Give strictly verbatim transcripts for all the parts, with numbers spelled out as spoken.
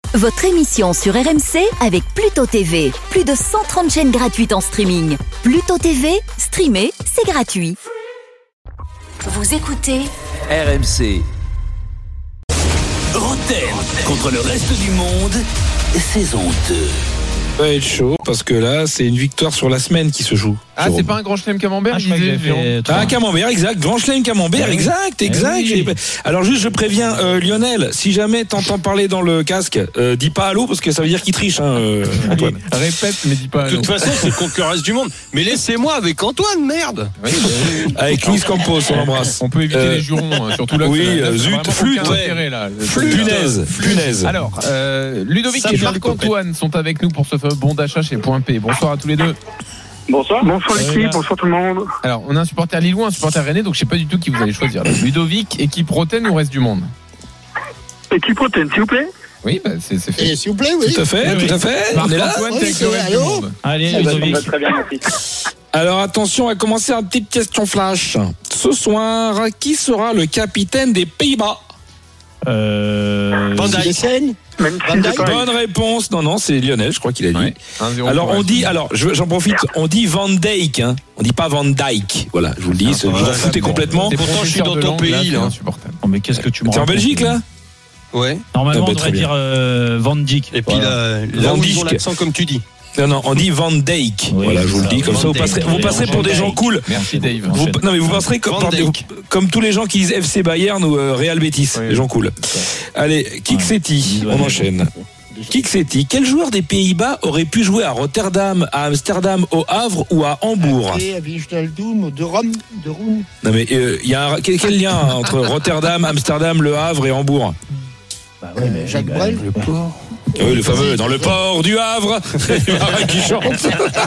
Votre émission sur R M C avec Pluto T V. Plus de cent trente chaînes gratuites en streaming. Pluto T V, streamer, c'est gratuit. Vous écoutez R M C. Roten contre le reste du monde, saison deux. Ça va être chaud parce que là, c'est une victoire sur la semaine qui se joue. Ah, Jérôme. c'est pas un grand chelem camembert, Ah, je crois que j'ai fait Ah, camembert, exact. Grand chelem camembert, Ouais. exact, exact. Eh oui. Alors juste, je préviens euh, Lionel, si jamais t'entends parler dans le casque, euh, dis pas allô parce que ça veut dire qu'il triche, hein, euh, Antoine. Répète, mais dis pas. De toute façon, c'est contre le reste du monde. Mais laissez-moi avec Antoine, merde. Avec Luis Campos, on l'embrasse. On peut éviter Euh, les jurons, hein, surtout là. oui, que ça n'a euh, zut, vraiment flûte, aucun ouais. intérêt, là. Punaise, punaise. Alors, euh, Ludovic Ça et vient de Marc-Antoine sont avec nous pour ce fameux bon d'achat chez Point P. Bonsoir à tous les deux. Bonsoir. Bonsoir l'équipe, bonsoir tout le monde. Alors, on a un supporter lillois, un supporter rennais, donc je sais pas du tout qui vous allez choisir. Donc, Ludovic, équipe Roten ou reste du monde? Équipe Roten, s'il vous plaît. Oui, bah, c'est, c'est fait. Et s'il vous plaît, oui. Tout à fait, Oui, tout à oui. fait. On est là. Marc-Antoine, Oui, t'es avec c'est- le reste du allô monde. Allez, Eh ben, ça Ludovic. va très bien, merci. Alors attention, on va commencer une petite question flash. Ce soir, qui sera le capitaine des Pays-Bas? Euh, Van Dijk. Silesen. Même Van si Dijk. c'est pareil. Bonne réponse. Non, non, c'est Lionel, je crois qu'il a dit. Ouais. un zéro Alors pour on reste dit, du monde. alors je- j'en profite, on dit Van Dijk, hein. On dit pas Van Dyke. Voilà, je vous le dis, c'est- vous en foutez complètement. T'es Pourtant, je suis professeur dans de ton langue, pays, c'est là. insupportable. Oh, mais qu'est-ce que tu me T'es en racontes Belgique là? Ouais. Normalement, Ah bah, on très devrait bien. dire euh, Van Dijk. Et puis Voilà. là, là Van où ils ont Dijk. l'accent comme tu dis. Non, non, on dit Van Dijk. Oui, Voilà, je vous le c'est dis, ça. comme Van ça vous Dijk. passerez, vous Oui, passerez Van pour des Dijk. gens cool. Merci Dave. Vous, non mais vous passerez comme, Van par des- Dijk. comme tous les gens qui disent F C Bayern ou euh, Real Betis, Oui, les gens cool. Allez, Kiksetti, on enchaîne. Kiksetti, quel joueur des Pays-Bas aurait pu jouer à Rotterdam, à Amsterdam, au Havre ou à Hambourg? Et à Wijnaldum, de Rome, de Rouen. Non mais euh, il y a un, quel, quel lien entre Rotterdam, Amsterdam, Le Havre et Hambourg? Bah oui, mais Jacques bah, Brel. le port. Oui, le fameux dans le port du Havre. Les marins qui chantent.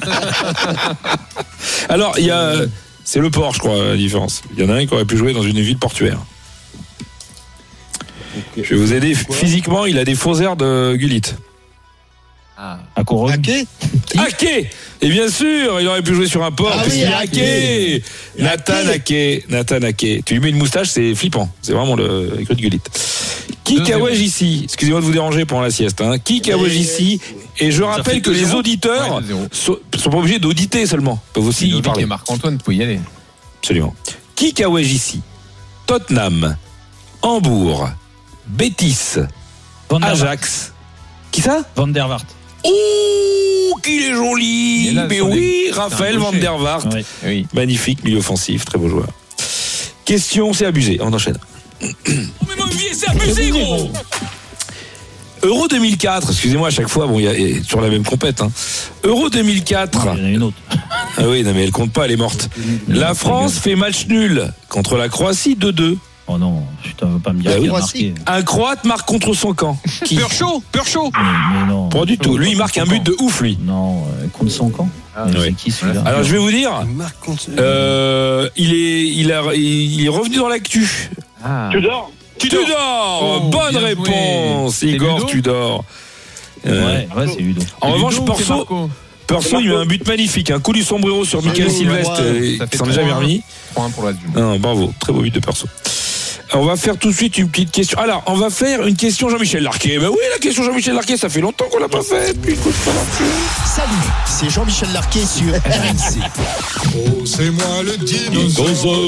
Alors il y a, c'est le port, je crois, la différence. Il y en a un qui aurait pu jouer dans une ville portuaire. Je vais vous aider. Physiquement, il a des faux airs de Gullit. Ah. À Corogne. Ake. Ake. Et bien sûr, il aurait pu jouer sur un port. Ah parce oui, qu'il est Ake. Ake. Nathan Ake. Nathan Ake. Tu lui mets une moustache, c'est flippant. C'est vraiment le écrit de Gullit. Qui Deux Kawaj zéro. ici? Excusez-moi de vous déranger pendant la sieste. Hein. Qui Kawaj ici? Et je rappelle fait que deux les zéro. auditeurs Ouais, deux zéro. sont, sont pas obligés d'auditer seulement. Ils peuvent aussi y Ludovic parler. et Marc-Antoine, vous pouvez y aller. Absolument. Qui Kawaj ici? Tottenham, Hambourg, Betis, Van der Vaart. Ajax. Qui ça? Van der Vaart. Oh, qu'il est Il joli! est là, Mais sur les- oui, c'est un Raphaël Van gaucher. der Vaart. Ouais. Oui. Magnifique, milieu offensif, très beau joueur. Question, c'est abusé, on enchaîne. Mais mon vieux, c'est abusé, gros. Euro deux mille quatre, excusez-moi à chaque fois, bon, il y a il y a toujours la même compète. Hein. Euro deux mille quatre. Il y en a une autre. Ah oui, non mais elle compte pas, elle est morte. La France fait match nul contre la Croatie deux deux. Oh non, putain, veux pas me dire Bah qu'il oui. a marqué. Un Croate marque contre son camp. Qui? Peur chaud, peur chaud. Mais, mais non. Pas du tout. Lui, il marque un but de ouf, lui. Non, euh, contre son camp. Ah, Mais ouais. C'est qui celui-là? Alors je vais vous dire, Marc contre. euh, il est, il a, il est revenu dans l'actu. Ah. Tudor. Tudor, Oh, bonne bien joué. réponse, C'est Igor Ludo Tudor. Euh, Ouais, ouais, c'est Ludo. En C'est revanche, Ludo ou c'est Perso, Marco? Perso, il met un but magnifique, un coup du sombrero sur Michael Ludo, Sylvestre, ouais, euh, ça qui fait s'en est jamais trois un. remis. trois un pour le reste du monde. Non, bravo, très beau but de Perso. On va faire tout de suite une petite question. Alors, on va faire une question Jean-Michel Larquet. Ben oui, la question Jean-Michel Larquet, ça fait longtemps qu'on l'a pas faite. Puis, écoute, ça va. Salut, c'est Jean-Michel Larquet sur R M C. Oh, c'est moi le dinosaure,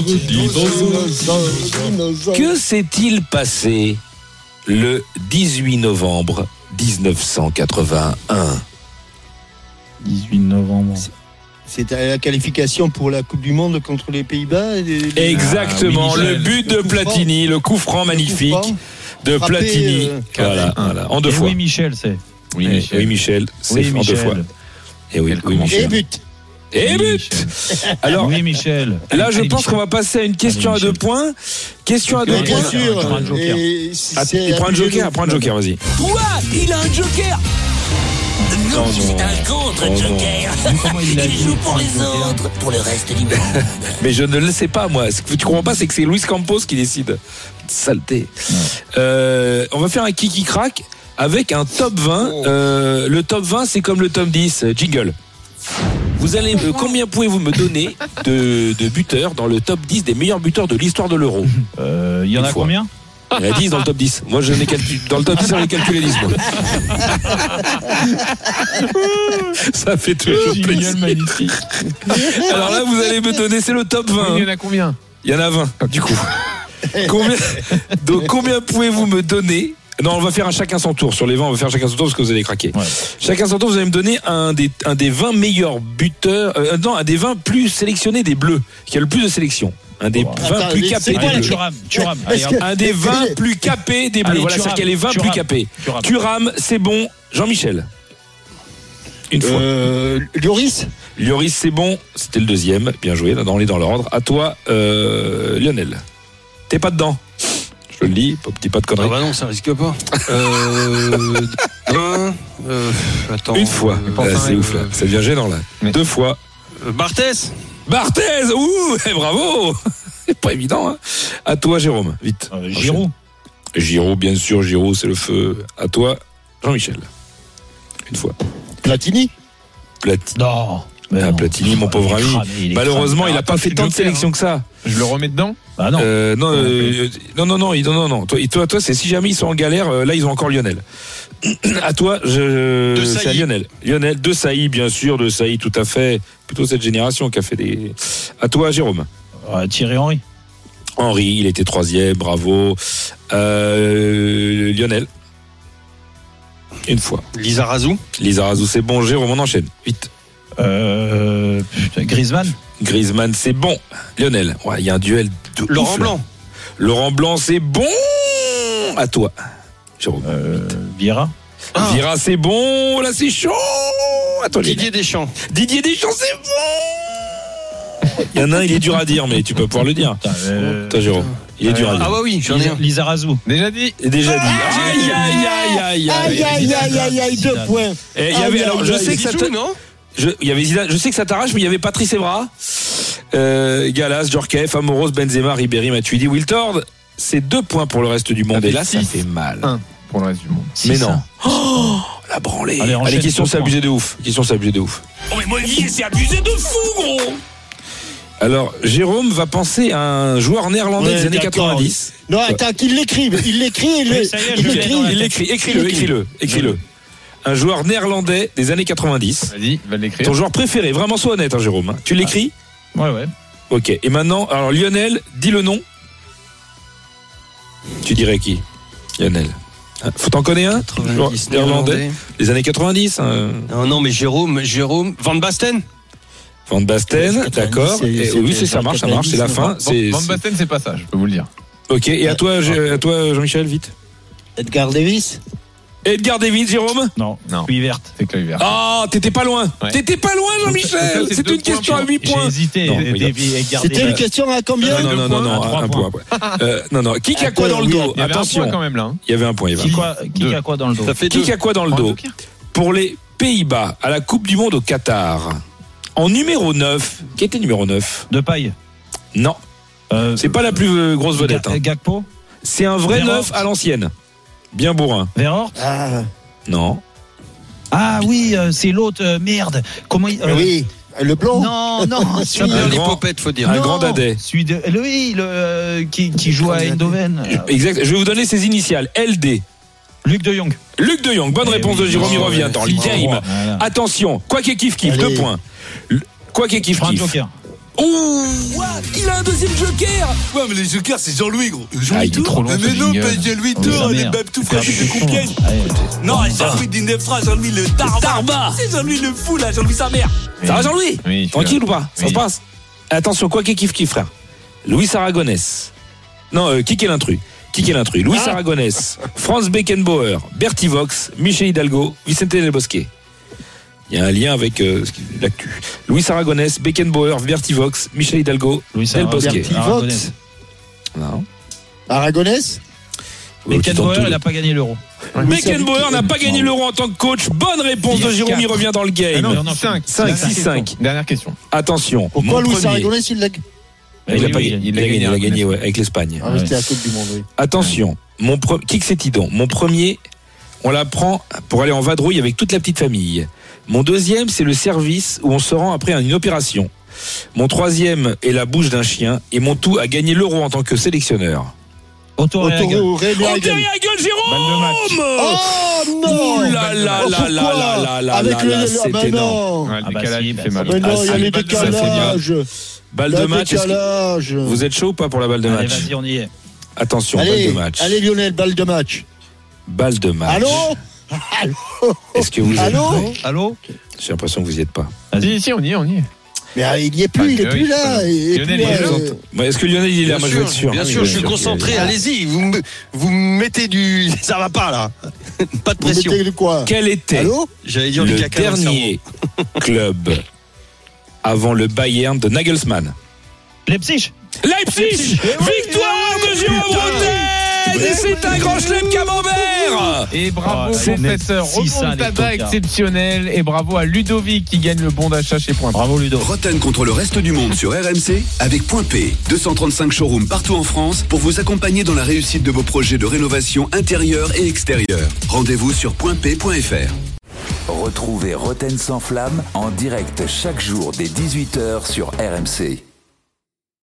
dinosaure. Que s'est-il passé le dix-huit novembre dix-neuf cent quatre-vingt-un? dix-huit novembre. C'était la qualification pour la Coupe du Monde contre les Pays-Bas. Les- les- Exactement, Ah, oui, le Michel. but de Le coup Platini, le coup franc le coup magnifique franc. de frappé, Platini. euh, Voilà, un. voilà, en deux Et fois. oui, Michel, c'est. Oui, Eh, Michel. oui, Michel, c'est Oui, en deux Michel. fois. Et oui, Quel oui, comment- Michel. Et but. Et Oui, but. Michel. Alors, Oui, Michel. là, je Allez, pense Michel. qu'on va passer à une question Allez, à deux Michel. points. Question à deux Mais bien points. sûr. prend un joker. et Ah, c'est il prend un abusé joker, de- prends un joker, vas-y. Quoi? Il a un joker? Non, Non, c'est non. un contre Oh, non. joker. Comment il l'a Il dit, joue pour un les joker. autres, pour le reste du monde. Mais je ne le sais pas, moi. Ce que tu comprends pas, c'est que c'est Luis Campos qui décide. Saleté. Euh, on va faire un kiki crack avec un top vingt. Euh, le top vingt, c'est comme le top dix. euh, Jingle. Vous allez, euh, combien pouvez-vous me donner de, de buteurs dans le top dix des meilleurs buteurs de l'histoire de l'Euro? Euh, Il y en Une a fois. combien? Il y en a dix dans le top dix. Moi, je n'ai calculé. Dans le top dix, j'en ai calculé dix. Moi. Ça fait toujours plaisir. Magnifique. Alors là, vous allez me donner, c'est le top vingt. Il y en a combien? Il y en a vingt, du coup. Combien, donc, combien pouvez-vous me donner? Non, on va faire un chacun son tour. Sur les vingt, on va faire chacun son tour parce que vous allez craquer. Ouais. Chacun son tour, vous allez me donner un des, un des vingt meilleurs buteurs, euh, non, un des vingt plus sélectionnés des Bleus, qui a le plus de sélections. Un des Oh, vingt attends, plus capés des Bleus. Thuram, Thuram. Allez, Un des vingt plus capés des Bleus. Allez, Voilà, Thuram, c'est-à-dire qu'il y a les vingt Thuram, plus capés. Thuram. Thuram, c'est bon. Jean-Michel. Une fois. Euh, Lloris. Lloris, c'est bon. C'était le deuxième. Bien joué. On est dans l'ordre. À toi, euh, Lionel. T'es pas dedans. Je le dis. Dis pas de conneries. Ah bah non, ça risque pas. Euh, un, euh, attends. Une fois. Euh, Là, c'est euh, ouf là. Ça devient gênant là. Mais... Deux fois. Euh, Barthez. Barthez. Ouh, eh, bravo. C'est pas évident. Hein. À toi, Jérôme. Vite. Euh, Giroud. Giroud, bien sûr. Giroud, c'est le feu. À toi, Jean-Michel. Une fois. Platini. Platini. Non. Ah, Platini, mon pauvre ami. Malheureusement, il n'a pas fait tant de sélections que ça. Je le remets dedans? Bah non. Euh, non, euh, non, non, non, non, non, non. Toi, toi, toi, c'est si jamais ils sont en galère, euh, là, ils ont encore Lionel. À toi, je, c'est à Lionel. Lionel, De Sailly, bien sûr, De Sailly, tout à fait. Plutôt cette génération qui a fait des. À toi, Jérôme. Euh, Thierry Henry. Henry, il était troisième, bravo. Euh, Lionel. Une fois. Lizarazu. Lizarazu, c'est bon. Jérôme, on enchaîne. Vite. Euh, Griezmann. Griezmann, c'est bon. Lionel, il ouais, y a un duel de Laurent ouf, Blanc. Laurent Blanc, c'est bon. À toi, Jérôme. Euh, Vieira. Ah. Vieira, c'est bon. Là, c'est chaud. À toi, Didier Deschamps. Didier Deschamps, c'est bon. Il y en a un, il est dur à dire, mais tu peux pouvoir le dire. Euh, toi, Jérôme. Il est dur à dire. Ah bah oui, j'en ai un. Lizarazu. Déjà dit. Déjà dit. Aïe, aïe, aïe, aïe, Aïe, aïe, aïe, aïe, aïe, deux points. Et il y avait, alors, je sais que ça te, non? Je, il y avait Zidane, je sais que ça t'arrache, mais il y avait Patrice Evra, euh, Galas, Djorkaeff, Amoros, Benzema, Ribéry, Matuidi, Wiltord. C'est deux points pour le reste du monde. Ça Et là, fait ça fait mal. Un pour le reste du monde. Mais non. Oh, la branlée. Allez, Allez, question, c'est abusé de ouf. Question, c'est abusé de ouf. Oh mais moi Olivier, c'est abusé de fou, gros. Alors, Jérôme va penser à un joueur néerlandais Ouais, des années d'accord. quatre-vingt-dix. Non, attends, qu'il l'écrive. Il l'écrit et le. Oui, ça y est, il je l'ai l'écrit. dans la Il l'écrit, écris-le, écris-le, écris-le. Un joueur néerlandais des années quatre-vingt-dix. Vas-y, va l'écrire. Ton joueur préféré, vraiment sois honnête, hein, Jérôme. hein. Tu l'écris ? Ouais, ouais. Ok. Et maintenant, alors Lionel, dis le nom. Tu dirais qui ? Lionel. Hein, faut t'en connaître un ? Joueur quatre-vingt-dix néerlandais. Les années quatre-vingt-dix. Hein. Non, non, mais Jérôme, Jérôme, Van Basten. Van Basten, d'accord. c'est- Et c'est- Oui, c'est ça marche, ça marche, c'est la fin. Van, c'est- Van c'est- Basten, c'est pas ça, je peux vous le dire. Ok. Et à toi, Gé- à toi, Jean-Michel, vite. Edgar Davis. Edgar Davids, Jérôme. Non. Non. Pluie verte. C'est que vert. Ah, t'étais pas loin. Ouais. T'étais pas loin, Donc, Jean-Michel. ça, c'est C'est deux une question points à huit J'ai points. hésité. Non, et- mais et- non. et- et garder- C'était une question à combien? Non, non, non, non, non, Trois un points. point. Euh, non, non. Qui qui a quoi dans le dos? Il y avait un Attention. point quand même là. hein. Il y avait un point. Il y avait un Qui, point. quoi, qui Deux. a quoi dans le dos? Ça fait Qui deux. qui a quoi dans le Point dos? de Joker. Pour les Pays-Bas à la Coupe du Monde au Qatar. En numéro neuf. Qui était numéro neuf? De paille. Non. Euh, C'est pas la plus euh, grosse vedette. Ga- hein. Gakpo. C'est un vrai Verhort. neuf à l'ancienne. Bien bourrin. Verhort. Ah, Non. Ah oui, euh, c'est l'autre. euh, merde. Comment il. euh, oui. Le blanc. Non, non. Celui Un de. Les grand- popettes, faut dire. un Non, grand dadais. Celui de. Oui, le, euh, qui, qui joue à Eindhoven. Euh, Exact. Je vais vous donner ses initiales. L D. Luc de Jong. Luc de Jong. Bonne Eh réponse oui, de Jérôme. Il non, revient ouais, dans le si, game. voilà. Attention. Quoi qu'il kiffe kiffe. Allez. Deux points. Le- Quoi qu'il kiffe Prends un kiffe. joker. Ouh. What Il a un deuxième joker. Ouais, mais les jokers, c'est Jean-Louis, gros. Ah, il est Jean-Louis trop long, Mais ce non, jingle. pas Jean-Louis Oh, Tour, sa les mère. babes tout Faire fraîches des de cons. Compiègne. Allez. Non, Jean-Louis d'Indefra, Jean-Louis le Tarba. C'est Jean-Louis le fou, là, Jean-Louis sa mère. Ça va, Jean-Louis? Oui, Tranquille ou pas? Ça Oui. se passe? Attention, quoi qu'il kiffe kiffe, frère. Louis Aragonès. Non, euh, qui est l'intrus? Qui est l'intrus? Louis Ah. Aragonès, Franz Beckenbauer, Bertie Vox, Michel Hidalgo, Vicente Del Bosque. Il y a un lien avec euh, l'actu. Louis Aragonès, Beckenbauer, Bertie Vox, Michel Hidalgo, Louis Del Bosque. Bertie Aragonès. Vox. Non. Aragonès. Mais Ken Qui tente Bauer, tout. il n'a pas gagné l'euro. Beckenbauer n'a pas gagné l'euro en tant que coach. Bonne réponse de Jérôme, il revient dans le Ah game. non, non, cinq. cinq, Dernière six, question. cinq. Dernière question. Attention. Pourquoi mon Louis premier. Aragonès, il l'a. Il a Oui, pas oui, gagné. il Il a a gagné, il a gagné, gagné ouais, avec l'Espagne. Ah, c'était la Coupe du Monde, oui. Attention, mon pre... Kixetidon, mon premier, on l'apprend pour aller en vadrouille avec toute la petite famille. Mon deuxième, c'est le service où on se rend après une opération. Mon troisième est la bouche d'un chien. Et mon tout a gagné l'euro en tant que sélectionneur. Autour et la gueule. Autour, Rémi Oh, Hagen. derrière la gueule, Jérôme. Oh non. Ouh là là Oh, là pourquoi là là là là Avec là le, là, ah, c'est ben énorme. non. Ouais, le Ah bah décalage, si, il bah fait ça mal. Ben non, il y a Ah, les si, balle de match, ça fait décalages. Balle Il y a de le match. est-ce que- décalage. Vous êtes chaud ou pas pour la balle de Allez, match? vas-y, on y est. Attention, balle Allez, de match. allez Lionel, balle de match. Balle de match. Allô Allô Est-ce que vous êtes Allô prêts? Allô? J'ai l'impression que vous y êtes pas. Si, si, on y est, on y est. Mais euh, il n'y est plus, Ah, il est oui, plus je là. sais. il est Lionel, plus il là, est là. euh. Ouais, Est-ce que Lionel il est là? Bien Moi je veux sûr, être sûr. bien Ah, sûr, oui, je suis bien sûr. concentré. Allez-y, vous me, vous me mettez du. Ça va pas là. Pas de Vous pression. mettez de quoi? Quel était Allô J'allais dire du le caca dans le dernier club avant le Bayern de Nagelsmann? Leipzig. Leipzig. Victoire de Jérôme Rotten. Et c'est un grand chelem camembert. Et bravo, Oh, c'est professeur. net. Si ça, les Remontada tocards. exceptionnelle. Et bravo à Ludovic qui gagne le bon d'achat chez Point. Bravo Ludo. Rotten contre le reste du monde sur R M C avec Point P. deux cent trente-cinq showrooms partout en France pour vous accompagner dans la réussite de vos projets de rénovation intérieure et extérieure. Rendez-vous sur point p point f r. Retrouvez Rotten sans flamme en direct chaque jour dès dix-huit heures sur R M C.